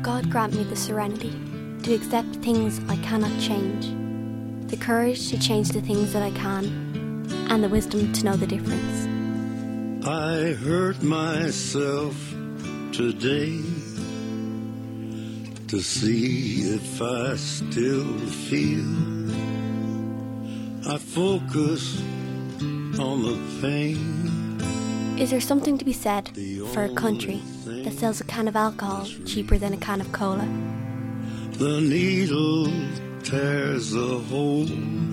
God grant me the serenity to accept things I cannot change, the courage to change the things that I can, and the wisdom to know the difference. I hurt myself today to see if I still feel. I focus on the pain. Is there something to be said for a country that sells a can of alcohol cheaper than a can of cola? The needle tears a hole,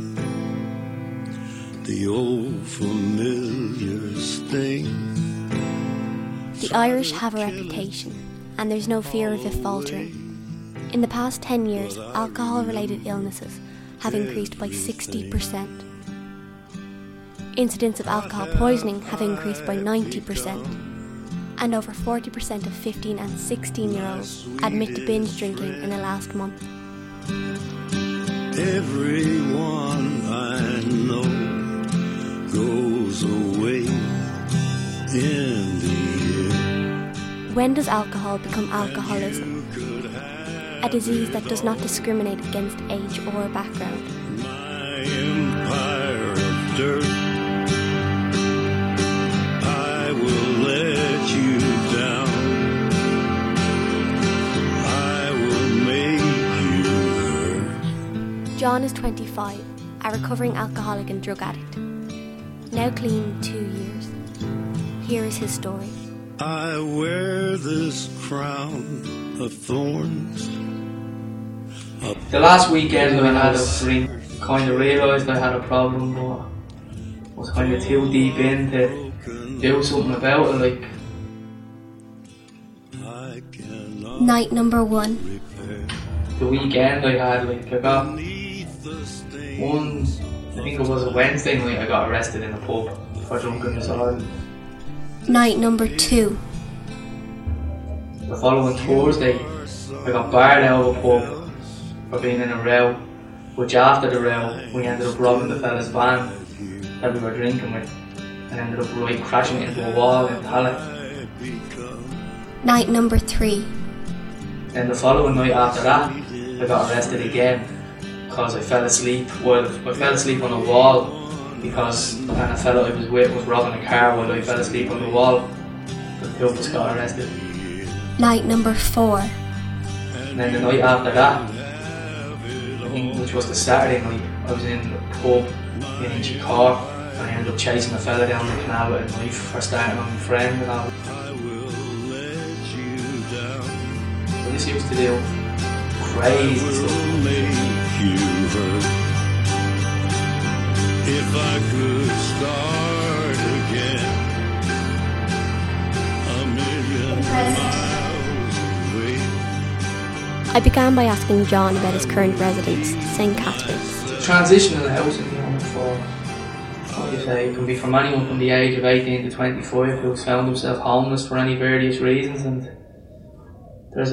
the old familiar sting. The Irish have a reputation, and there's no fear of it faltering. In the past 10 years, alcohol-related illnesses have increased by 60%. Incidents of alcohol poisoning have increased by 90%. And over 40% of 15 and 16-year-olds admit to binge drinking in the last month. Everyone I know goes away in the air. When does alcohol become alcoholism? A disease that does not discriminate against age or background. My empire of dirt, I will let you down. I will make you hurt. John is 25, a recovering alcoholic and drug addict. Now clean 2 years. Here is his story. I wear this crown of thorns. The last weekend I had a drink, kind of realised I had a problem, but was kind of too deep in to do something about it. Like, Night number 1. the weekend I had, like, I got one, I think it was a Wednesday night, I got arrested in a pub for drunkenness alone. Night number 2. The following Thursday, I got barred out of a pub for being in a row, which after the row, we ended up robbing the fella's van that we were drinking with, and ended up crashing it into a wall in Tallaght. Night number 3. Then the following night after that, I got arrested again because I fell asleep. Well, I fell asleep on a wall because a fella I was with was robbing a car while I fell asleep on the wall. The two of us got arrested. Night number 4. And then the night after that, which was the Saturday night, I was in the pub in Inchicore and I ended up chasing a fella down the canal with a knife for starting on my friend and all. So this used to do crazy stuff. If I could start again, a million miles away. I began by asking John about his current residence, St. Catherine's. Transitional housing, for, what do you say, it can be from anyone from the age of 18 to 25 who's found himself homeless for any various reasons, and there's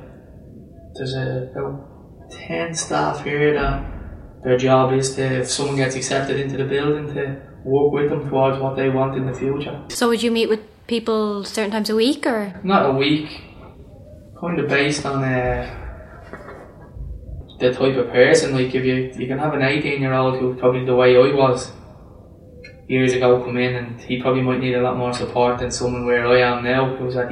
about 10 staff here that their job is to, if someone gets accepted into the building, to work with them towards what they want in the future. So would you meet with people certain times a week, or? Not a week, kind of based on the type of person. Like, if you can have an 18-year-old who probably the way I was years ago come in, and he probably might need a lot more support than someone where I am now, who's at